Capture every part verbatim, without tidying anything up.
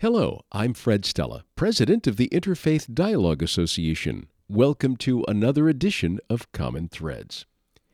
Hello, I'm Fred Stella, president of the Interfaith Dialogue Association. Welcome to another edition of Common Threads.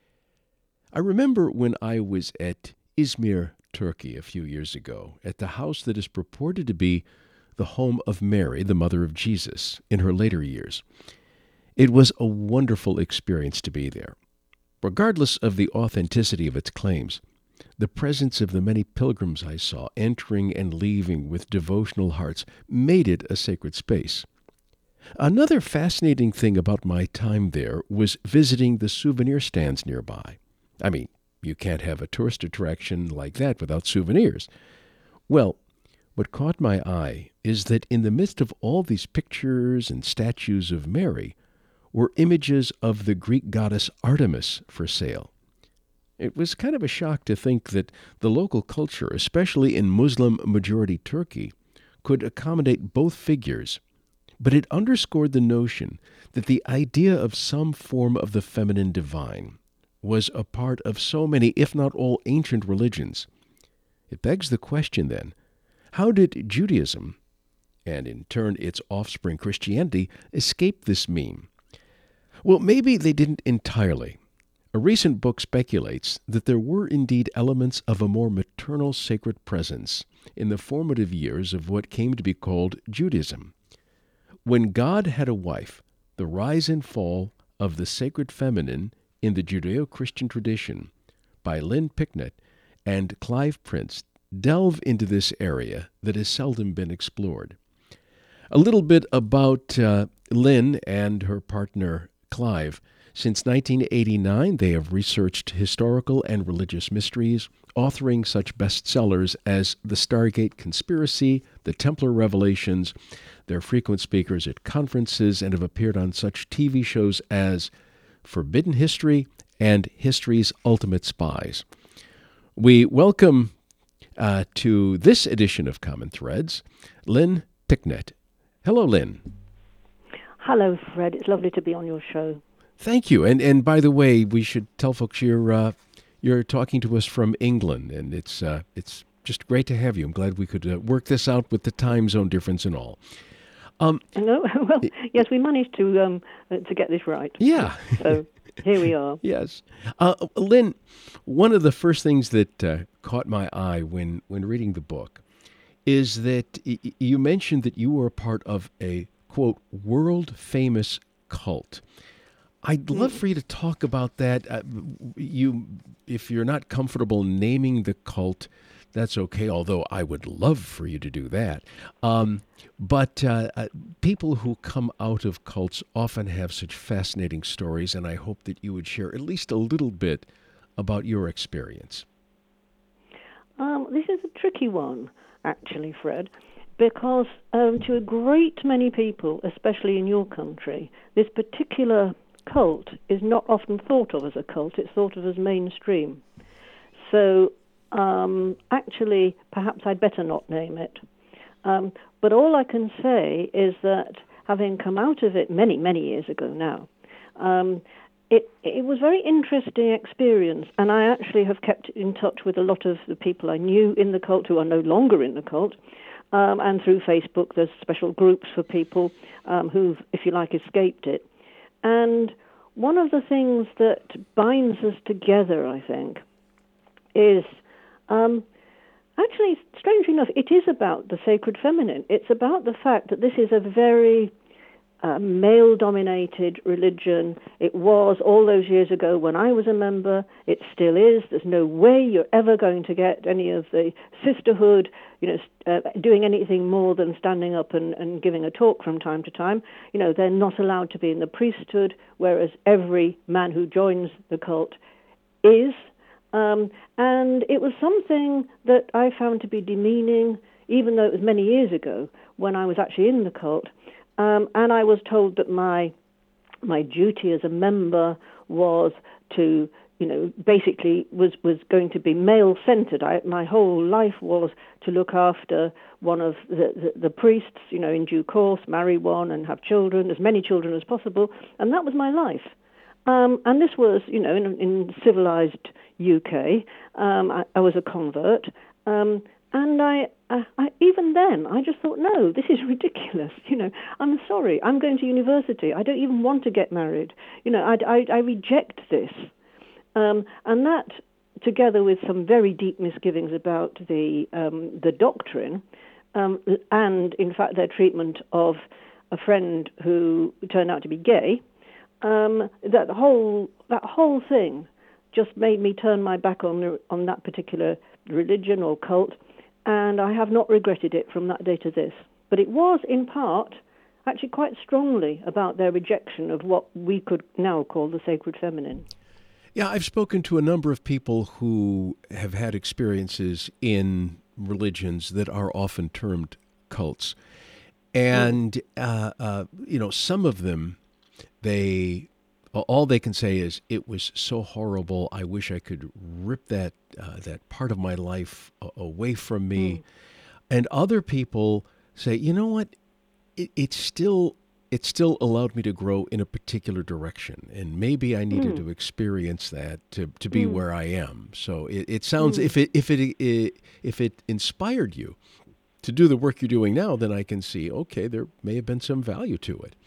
I remember when I was at Izmir, Turkey, a few years ago, at the house that is purported to be the home of Mary, the mother of Jesus, in her later years. It was a wonderful experience to be there. Regardless of the authenticity of its claims, the presence of the many pilgrims I saw entering and leaving with devotional hearts made it a sacred space. Another fascinating thing about my time there was visiting the souvenir stands nearby. I mean, you can't have a tourist attraction like that without souvenirs. Well, what caught my eye is that in the midst of all these pictures and statues of Mary were images of the Greek goddess Artemis for sale. It was kind of a shock to think that the local culture, especially in Muslim-majority Turkey, could accommodate both figures, but it underscored the notion that the idea of some form of the feminine divine was a part of so many, if not all, ancient religions. It begs the question, then, how did Judaism, and in turn its offspring Christianity, escape this meme? Well, maybe they didn't entirely. A recent book speculates that there were indeed elements of a more maternal sacred presence in the formative years of what came to be called Judaism. When God had a wife, the rise and fall of the sacred feminine in the Judeo-Christian tradition by Lynn Picknett and Clive Prince delve into this area that has seldom been explored. A little bit about uh, Lynn and her partner Clive. Since nineteen eighty-nine, they have researched historical and religious mysteries, authoring such bestsellers as The Stargate Conspiracy, The Templar Revelations. They're frequent speakers at conferences and have appeared on such T V shows as Forbidden History and History's Ultimate Spies. We welcome uh, to this edition of Common Threads, Lynn Picknett. Hello, Lynn. Hello, Fred. It's lovely to be on your show. Thank you. And and by the way, we should tell folks you're uh, you're talking to us from England, and it's uh, it's just great to have you. I'm glad we could uh, work this out with the time zone difference and all. Um, no, well, yes, we managed to um, uh, to get this right. Yeah. So here we are. Yes, uh, Lynn. One of the first things that uh, caught my eye when when reading the book is that y- you mentioned that you were a part of a quote world famous cult. I'd love for you to talk about that. Uh, you, if you're not comfortable naming the cult, that's okay, although I would love for you to do that. Um, but uh, uh, people who come out of cults often have such fascinating stories, and I hope that you would share at least a little bit about your experience. Um, this is a tricky one, actually, Fred, because um, to a great many people, especially in your country, this particular cult is not often thought of as a cult. It's thought of as mainstream. So um, actually, perhaps I'd better not name it. Um, but all I can say is that having come out of it many, many years ago now, um, it, it was a very interesting experience. And I actually have kept in touch with a lot of the people I knew in the cult who are no longer in the cult. Um, and through Facebook, there's special groups for people um, who've, if you like, escaped it. And one of the things that binds us together, I think, is um, actually, strangely enough, it is about the sacred feminine. It's about the fact that this is a very uh, male-dominated religion. It was all those years ago when I was a member. It still is. There's no way you're ever going to get any of the sisterhood, you know, uh, doing anything more than standing up and, and giving a talk from time to time. You know, they're not allowed to be in the priesthood, whereas every man who joins the cult is. Um, and it was something that I found to be demeaning, even though it was many years ago when I was actually in the cult. Um, and I was told that my my duty as a member was to, you know, basically was, was going to be male-centered. I, my whole life was to look after one of the, the, the priests, you know, in due course, marry one and have children, as many children as possible, and that was my life. Um, and this was, you know, in, in civilized U K. Um, I, I was a convert, um, and I uh, I, even then, I just thought, no, this is ridiculous. You know, I'm sorry, I'm going to university. I don't even want to get married. You know, I, I, I reject this. Um, and that, together with some very deep misgivings about the um, the doctrine, um, and in fact their treatment of a friend who turned out to be gay, um, that whole that whole thing just made me turn my back on on that particular religion or cult, and I have not regretted it from that day to this. But it was in part actually quite strongly about their rejection of what we could now call the sacred feminine. Yeah, I've spoken to a number of people who have had experiences in religions that are often termed cults. And, uh, uh, you know, some of them, they, all they can say is, it was so horrible. I wish I could rip that, uh, that part of my life a- away from me. Mm. And other people say, you know what, it, it's still, it still allowed me to grow in a particular direction. And maybe I needed Mm. to experience that to, to be Mm. where I am. So it, it sounds, Mm. if it, if it, it, if it inspired you to do the work you're doing now, then I can see, okay, there may have been some value to it.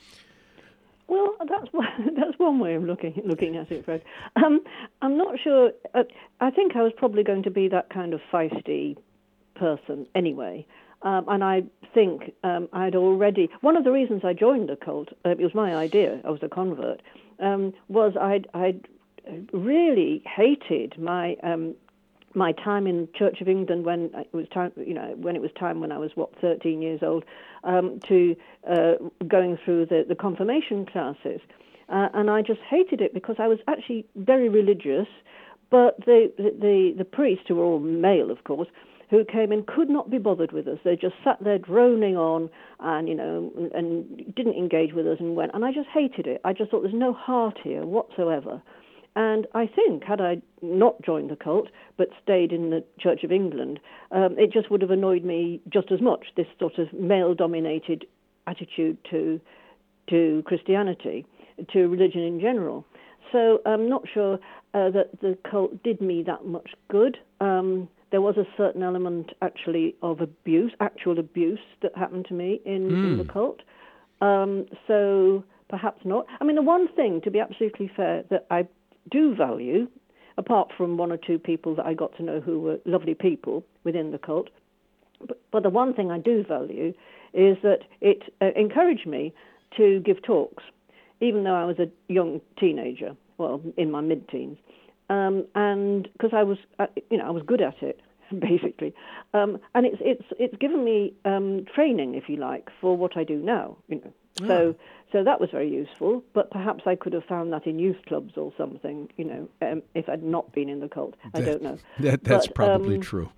Well, that's one, that's one way of looking looking at it, Fred. Um, I'm not sure. Uh, I think I was probably going to be that kind of feisty person anyway. Um, and I think um, I'd already... One of the reasons I joined the cult, uh, it was my idea, I was a convert, um, was I'd, I'd really hated my... Um, my time in Church of England when it was time, you know, when it was time when I was, what, thirteen years old, um, to uh, going through the, the confirmation classes. Uh, and I just hated it because I was actually very religious, but the, the, the priests, who were all male, of course, who came in could not be bothered with us. They just sat there droning on and, you know, and, and didn't engage with us and went. And I just hated it. I just thought there's no heart here whatsoever. And I think, had I not joined the cult, but stayed in the Church of England, um, it just would have annoyed me just as much, this sort of male-dominated attitude to to Christianity, to religion in general. So I'm not sure uh, that the cult did me that much good. Um, there was a certain element, actually, of abuse, actual abuse, that happened to me in, mm. in the cult. Um, so perhaps not. I mean, the one thing, to be absolutely fair, that I do value, apart from one or two people that I got to know who were lovely people within the cult, but, but the one thing I do value is that it uh, encouraged me to give talks, even though I was a young teenager, well, in my mid-teens, um, and because I was, uh, you know, I was good at it, basically, um, and it's it's it's given me um, training, if you like, for what I do now, you know. Oh. So, so that was very useful, but perhaps I could have found that in youth clubs or something, you know, um, if I'd not been in the cult. I that, don't know. That, that's but, probably um, true.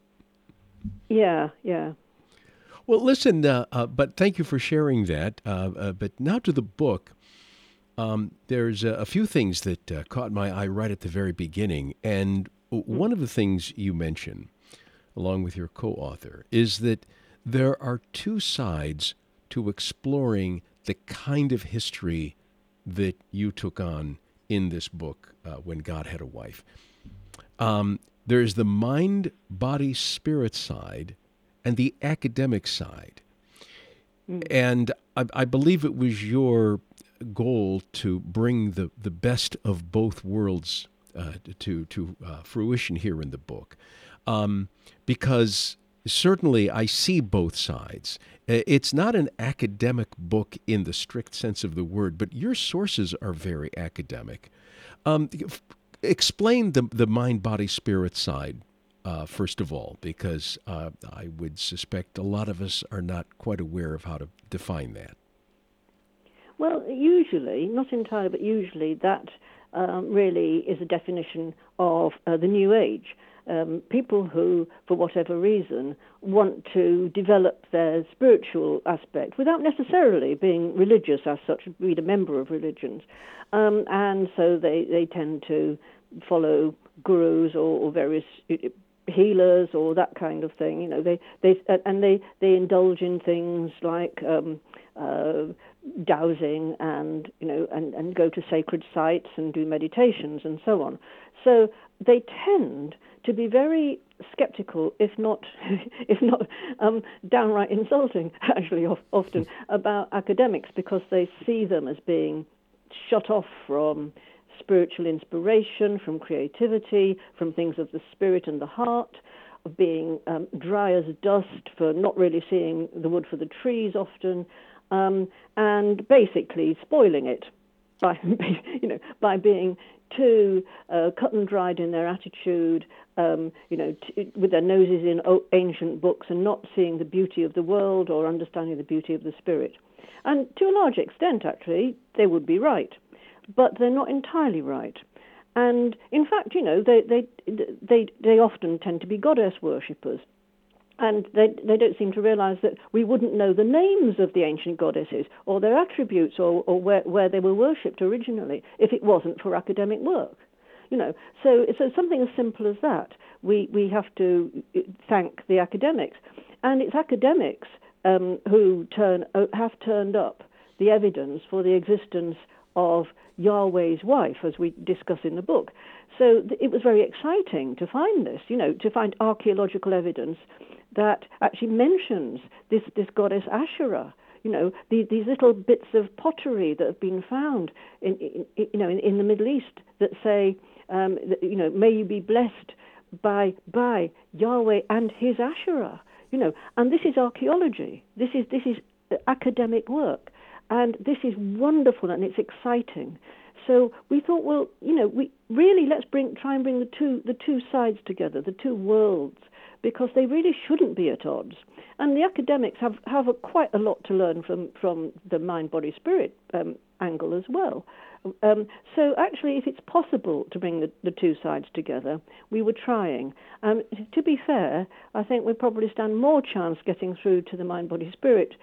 Yeah, yeah. Well, listen, uh, uh, but thank you for sharing that. Uh, uh, but now to the book. Um, there's a, a few things that uh, caught my eye right at the very beginning. And mm. one of the things you mention, along with your co-author, is that there are two sides to exploring the kind of history that you took on in this book, uh, When God Had a Wife. Um, there's the mind, body, spirit side and the academic side. Mm. And I, I believe it was your goal to bring the, the best of both worlds uh, to, to uh, fruition here in the book. Um, because certainly I see both sides. It's not an academic book in the strict sense of the word, but your sources are very academic. Um, f- explain the, the mind, body, spirit side, uh, first of all, because uh, I would suspect a lot of us are not quite aware of how to define that. Well, usually, not entirely, but usually that um, really is a definition of uh, the New Age. Um, people who, for whatever reason, want to develop their spiritual aspect without necessarily being religious as such, being a member of religions. Um, and so they, they tend to follow gurus or, or various healers or that kind of thing. You know, they, they and they, they indulge in things like um, uh, dowsing and, you know, and, and go to sacred sites and do meditations and so on. So they tend to be very skeptical, if not, if not um, downright insulting, actually, of, often about academics, because they see them as being shut off from spiritual inspiration, from creativity, from things of the spirit and the heart, of being um, dry as dust, for not really seeing the wood for the trees often, um, and basically spoiling it by, you know, by being too uh, cut and dried in their attitude, um, you know, t- with their noses in o- ancient books and not seeing the beauty of the world or understanding the beauty of the spirit. And to a large extent, actually, they would be right, but they're not entirely right. And in fact, you know, they they they they often tend to be goddess worshippers. And they they don't seem to realize that we wouldn't know the names of the ancient goddesses or their attributes or, or where, where they were worshipped originally if it wasn't for academic work. You know, so so something as simple as that. We we have to thank the academics, and it's academics um, who turn have turned up the evidence for the existence of Yahweh's wife, as we discuss in the book. So th- it was very exciting to find this, you know, to find archaeological evidence that actually mentions this, this goddess Asherah. You know, the, these little bits of pottery that have been found in, in you know, in, in the Middle East that say, um, that, you know, may you be blessed by by Yahweh and His Asherah. You know, and this is archaeology. This is this is academic work, and this is wonderful and it's exciting. So we thought, well, you know, we really let's bring try and bring the two the two sides together, the two worlds, because they really shouldn't be at odds. And the academics have, have a, quite a lot to learn from, from the mind-body-spirit um, angle as well. Um, so actually, if it's possible to bring the, the two sides together, we were trying. Um, to be fair, I think we probably stand more chance getting through to the mind-body-spirit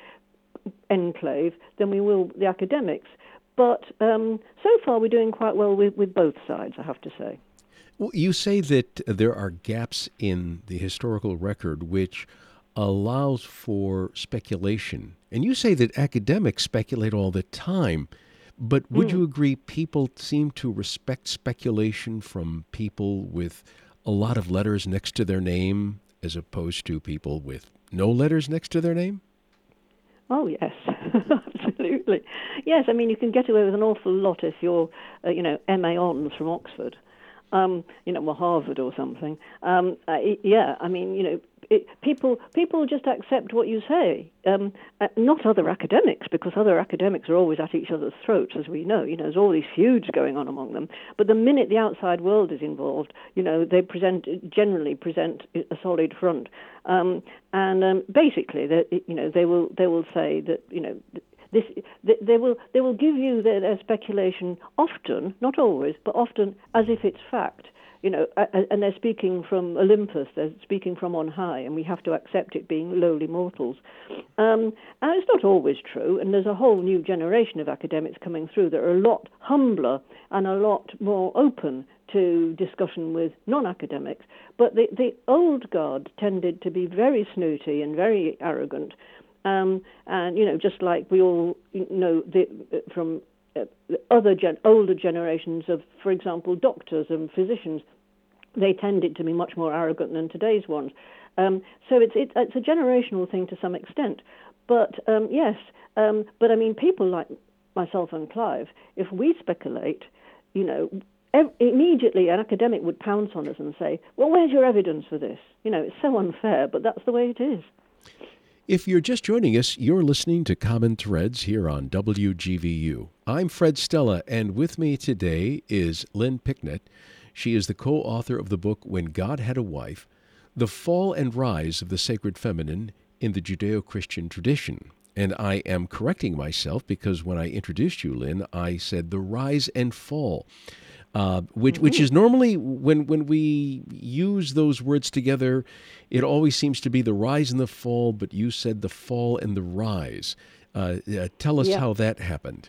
enclave than we will the academics. But um, so far, we're doing quite well with, with both sides, I have to say. Well, you say that there are gaps in the historical record which allows for speculation. And you say that academics speculate all the time. But would mm. you agree people seem to respect speculation from people with a lot of letters next to their name as opposed to people with no letters next to their name? Oh, yes, absolutely. Yes, I mean, you can get away with an awful lot if you're, uh, you know, M A Hons from Oxford. Um, you know, or Harvard or something. Um, uh, yeah, I mean, you know, it, people people just accept what you say. Um, uh, not other academics, because other academics are always at each other's throats, as we know. You know, there's all these feuds going on among them. But the minute the outside world is involved, you know, they present generally present a solid front. Um, and um, basically, they, you know, they will they will say that, you know. This, they will they will give you their, their speculation often, not always, but often as if it's fact, you know, and they're speaking from Olympus, they're speaking from on high, and we have to accept it being lowly mortals. Um, and it's not always true, and there's a whole new generation of academics coming through that are a lot humbler and a lot more open to discussion with non-academics. But the, the old guard tended to be very snooty and very arrogant. Um, and, you know, just like we all know the, from uh, other gen- older generations of, for example, doctors and physicians, they tended to be much more arrogant than today's ones. Um, so it's, it, it's a generational thing to some extent. But, um, yes, um, but I mean, people like myself and Clive, if we speculate, you know, ev- immediately an academic would pounce on us and say, well, where's your evidence for this? You know, it's so unfair, but that's the way it is. If you're just joining us, you're listening to Common Threads here on W G V U. I'm Fred Stella, and with me today is Lynn Picknett. She is the co-author of the book When God Had a Wife, The Fall and Rise of the Sacred Feminine in the Judeo-Christian Tradition. And I am correcting myself because when I introduced you, Lynn, I said the rise and fall. Uh, which mm-hmm. which is normally, when, when we use those words together, it always seems to be the rise and the fall, but you said the fall and the rise. Uh, uh, tell us yeah. how that happened.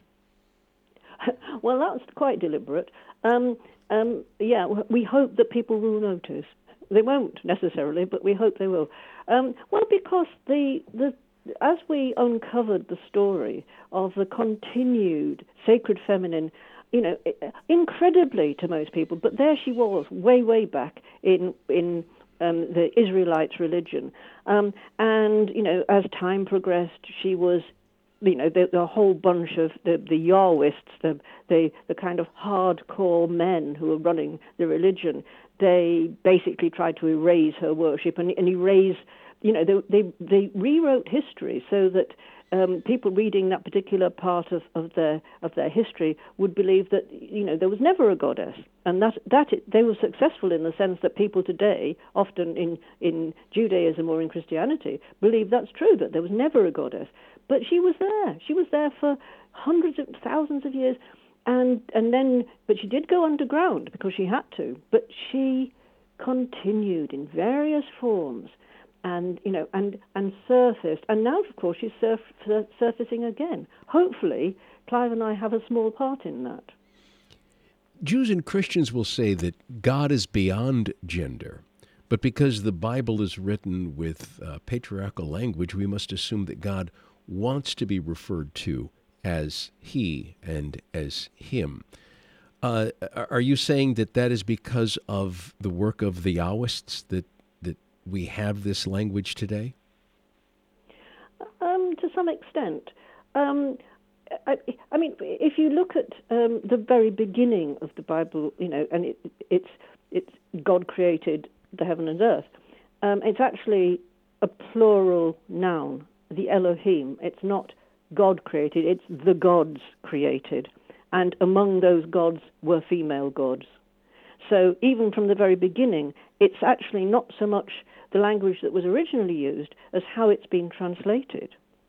Well, that's quite deliberate. Um, um, yeah, we hope that people will notice. They won't necessarily, but we hope they will. Um, well, because the the as we uncovered the story of the continued sacred feminine, you know, incredibly to most people, but there she was, way, way back in in um, the Israelites' religion. Um, and, you know, as time progressed, she was, you know, the, the whole bunch of the, the Yahwists, the, the, the kind of hardcore men who were running the religion, they basically tried to erase her worship and, and erase, you know, they, they, they rewrote history so that Um, people reading that particular part of, of their of their history would believe that, you know, there was never a goddess, and that that it, they were successful in the sense that people today, often in in Judaism or in Christianity, believe that's true, that there was never a goddess. But she was there. She was there for hundreds of thousands of years, and and then but she did go underground because she had to. But she continued in various forms. And you know, and and surfaced, and now of course she's surf, sur- surfacing again. Hopefully, Clive and I have a small part in that. Jews and Christians will say that God is beyond gender, but because the Bible is written with uh, patriarchal language, we must assume that God wants to be referred to as He and as Him. Uh, are you saying that that is because of the work of the Yahwists that we have this language today? Um, to some extent. Um, I, I mean, if you look at um, the very beginning of the Bible, you know, and it, it's it's God created the heaven and earth. Um, it's actually a plural noun, the Elohim. It's not God created; it's the gods created, and among those gods were female gods. So even from the very beginning, it's actually not so much the language that was originally used as how it's been translated.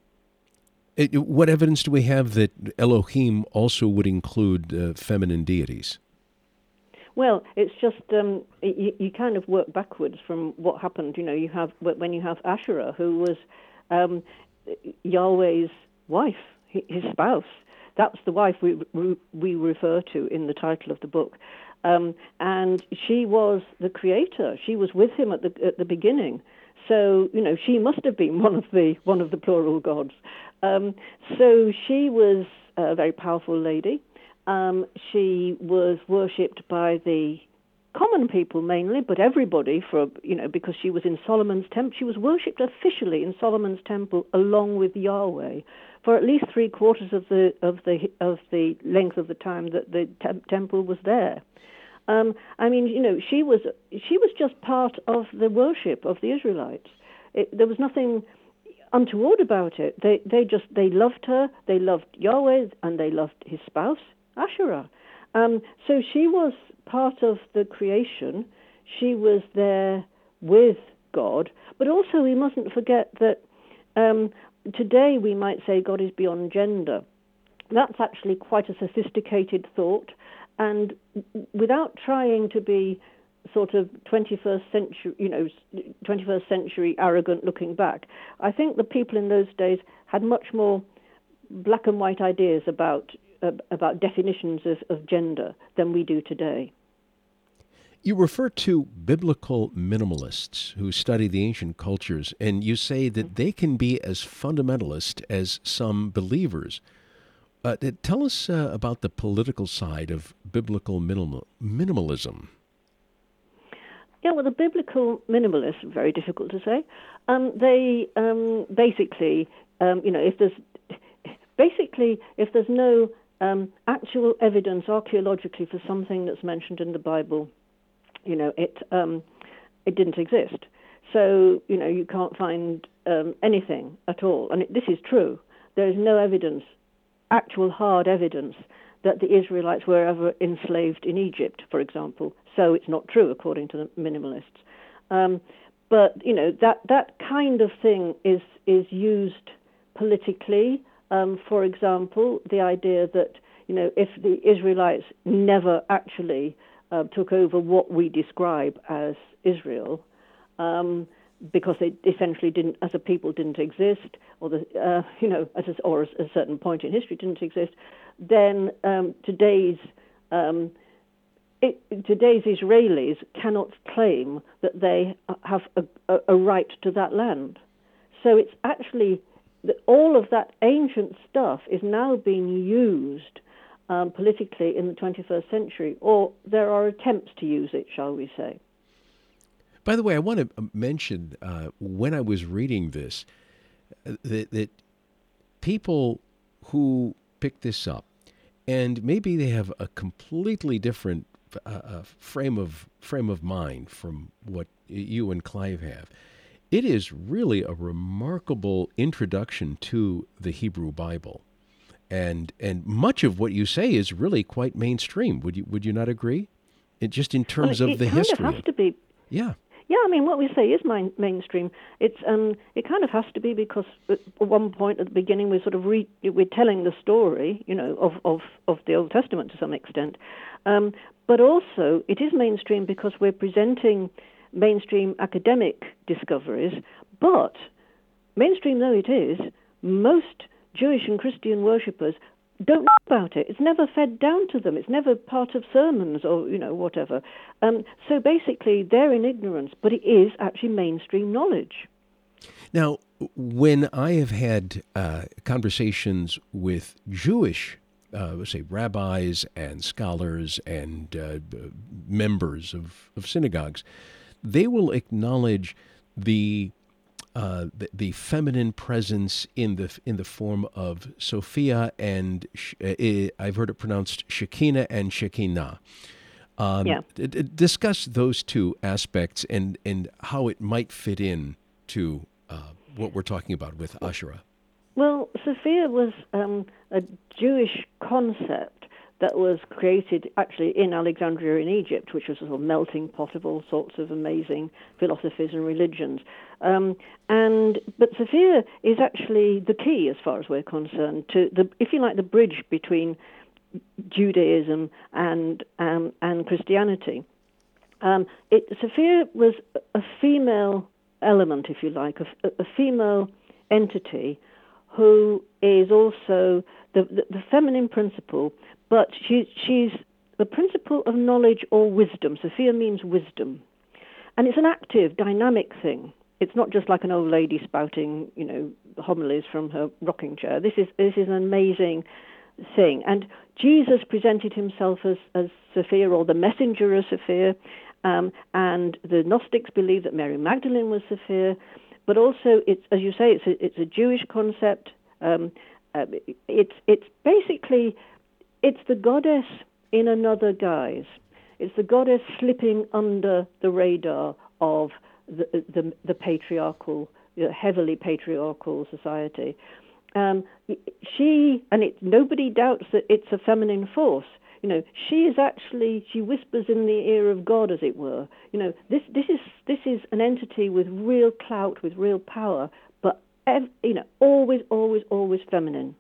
It, what evidence do we have that Elohim also would include uh, feminine deities? Well, it's just um, you, you kind of work backwards from what happened. You know, you have when you have Asherah, who was um, Yahweh's wife, his spouse. That's the wife we we refer to in the title of the book. Um, and she was the creator. She was with him at the at the beginning, so you know she must have been one of the one of the plural gods. Um, so she was a very powerful lady. Um, she was worshipped by the common people mainly, but everybody for you know because she was in Solomon's temple. She was worshipped officially in Solomon's temple along with Yahweh for at least three quarters of the of the of the length of the time that the te- temple was there. Um, I mean, you know, she was she was just part of the worship of the Israelites. It, there was nothing untoward about it. They they just they loved her. They loved Yahweh, and they loved his spouse Asherah. Um, so she was part of the creation. She was there with God. But also, we mustn't forget that um, today we might say God is beyond gender. That's actually quite a sophisticated thought. And without trying to be sort of twenty-first century, you know, twenty-first century arrogant looking back, I think the people in those days had much more black and white ideas about uh, about definitions of, of gender than we do today. You refer to biblical minimalists who study the ancient cultures, and you say that they can be as fundamentalist as some believers. Uh, tell us uh, about the political side of biblical minimal, minimalism. Yeah, well, the biblical minimalists, very difficult to say. Um, they um, basically, um, you know, if there's basically if there's no um, actual evidence archaeologically for something that's mentioned in the Bible, you know, it um, it didn't exist. So you know, you can't find um, anything at all, and it, this is true. There is no evidence. Actual hard evidence that the Israelites were ever enslaved in Egypt, for example. So it's not true, according to the minimalists. Um, but you know that that kind of thing is is used politically. Um, for example, the idea that you know if the Israelites never actually uh, took over what we describe as Israel. Um, because they essentially didn't, as a people, didn't exist, or the, uh, you know, at a, or at a certain point in history didn't exist, then um, today's um, it, today's Israelis cannot claim that they have a, a, a right to that land. So it's actually that all of that ancient stuff is now being used um, politically in the twenty-first century, or there are attempts to use it, shall we say. By the way, I want to mention uh, when I was reading this uh, that, that people who pick this up, and maybe they have a completely different uh, uh, frame of frame of mind from what you and Clive have. It is really a remarkable introduction to the Hebrew Bible, and and much of what you say is really quite mainstream. Would you would you not agree? It, just in terms well, of it the kind history. Of has to be. Yeah. Yeah, I mean, what we say is main, mainstream. It's um, it kind of has to be because at one point at the beginning we're sort of re- we're telling the story, you know, of, of, of the Old Testament to some extent, um, but also it is mainstream because we're presenting mainstream academic discoveries. But mainstream though it is, most Jewish and Christian worshippers don't know about it. It's never fed down to them. It's never part of sermons or, you know, whatever. Um, so basically, they're in ignorance, but it is actually mainstream knowledge. Now, when I have had uh, conversations with Jewish, uh, let's say, rabbis and scholars and uh, members of, of synagogues, they will acknowledge the Uh, the, the feminine presence in the in the form of Sophia and uh, I've heard it pronounced Shekinah and Shekinah. Um, Yeah. d- d- discuss those two aspects and, and how it might fit in to uh, what we're talking about with Asherah. Well, Sophia was um, a Jewish concept that was created actually in Alexandria in Egypt, which was a sort of melting pot of all sorts of amazing philosophies and religions. Um, and but Sophia is actually the key, as far as we're concerned, to the, if you like, the bridge between Judaism and um, and Christianity. Um, it, Sophia was a female element, if you like, a, a female entity who is also the, the, the feminine principle, but she, she's the principle of knowledge or wisdom. Sophia means wisdom. And it's an active, dynamic thing. It's not just like an old lady spouting, you know, homilies from her rocking chair. This is this is an amazing thing. And Jesus presented himself as, as Sophia, or the messenger of Sophia, um, and the Gnostics believe that Mary Magdalene was Sophia. But also, it's, as you say, it's a, it's a Jewish concept. Um, uh, it's it's basically it's the goddess in another guise. It's the goddess slipping under the radar of the the, the patriarchal, the heavily patriarchal society. Um, she and it nobody doubts that it's a feminine force. You know, she is actually, she whispers in the ear of God, as it were. You know, this this is this is an entity with real clout, with real power, but ev- you know, always, always, always feminine.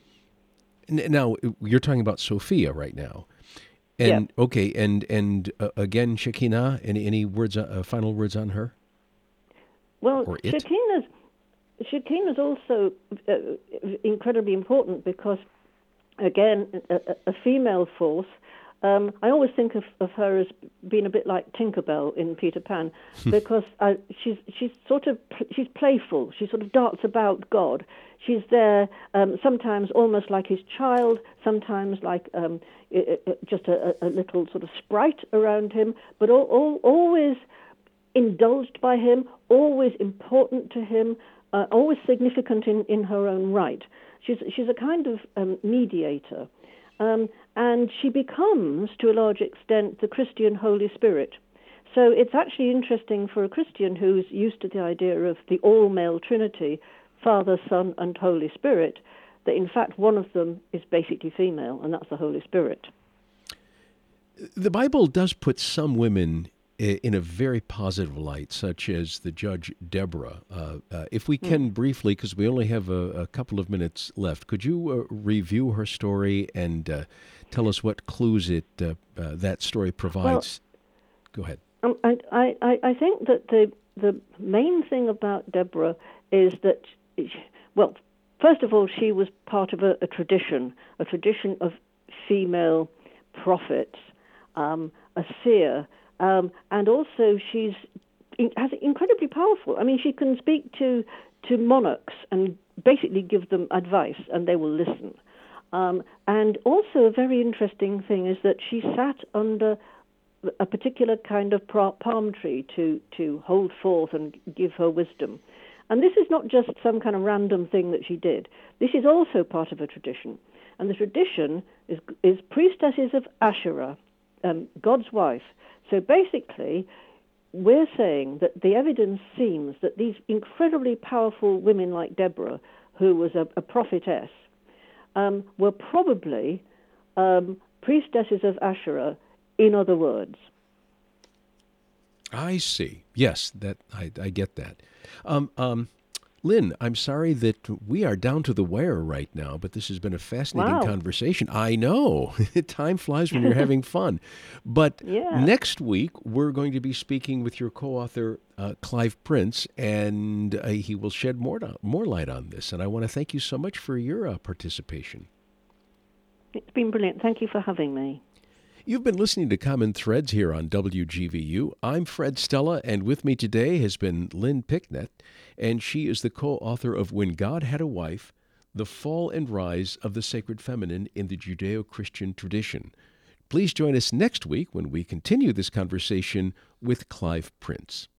Now, you're talking about Sophia right now, and Yeah. okay, and and uh, again, Shekinah. Any any words, uh, final words on her? Well, Or it? Shekinah's Shekinah's also uh, incredibly important because, again, a, a female force. Um, I always think of, of her as being a bit like Tinkerbell in Peter Pan, because uh, she's she's sort of she's playful. She sort of darts about God. She's there um, sometimes almost like his child, sometimes like um, it, it, just a, a little sort of sprite around him, but all, all, always indulged by him, always important to him, uh, always significant in, in her own right. She's she's a kind of um, mediator. Um, and she becomes, to a large extent, the Christian Holy Spirit. So it's actually interesting for a Christian who's used to the idea of the all-male Trinity, Father, Son, and Holy Spirit, that in fact one of them is basically female, and that's the Holy Spirit. The Bible does put some women in a very positive light, such as the judge Deborah. Uh, uh, if we can mm. briefly, because we only have a, a couple of minutes left, could you uh, review her story and uh, tell us what clues it uh, uh, that story provides? Well, go ahead. Um, I, I, I think that the the main thing about Deborah is that, well, first of all, she was part of a, a tradition, a tradition of female prophets, um, a seer. Um, and also, she's in, has incredibly powerful. I mean, she can speak to to monarchs and basically give them advice, and they will listen. Um, and also, a very interesting thing is that she sat under a particular kind of palm tree to, to hold forth and give her wisdom. And this is not just some kind of random thing that she did. This is also part of a tradition. And the tradition is, is priestesses of Asherah, um, God's wife. So basically, we're saying that the evidence seems that these incredibly powerful women like Deborah, who was a, a prophetess, um, were probably um, priestesses of Asherah, in other words. I see. Yes, that I, I get that. Um, um, Lynn, I'm sorry that we are down to the wire right now, but this has been a fascinating Wow. conversation. I know. Time flies when you're having fun. But Yeah. next week, we're going to be speaking with your co-author, uh, Clive Prince, and uh, he will shed more, to, more light on this. And I want to thank you so much for your uh, participation. It's been brilliant. Thank you for having me. You've been listening to Common Threads here on W G V U. I'm Fred Stella, and with me today has been Lynn Picknett, and she is the co-author of When God Had a Wife, The Fall and Rise of the Sacred Feminine in the Judeo-Christian Tradition. Please join us next week when we continue this conversation with Clive Prince.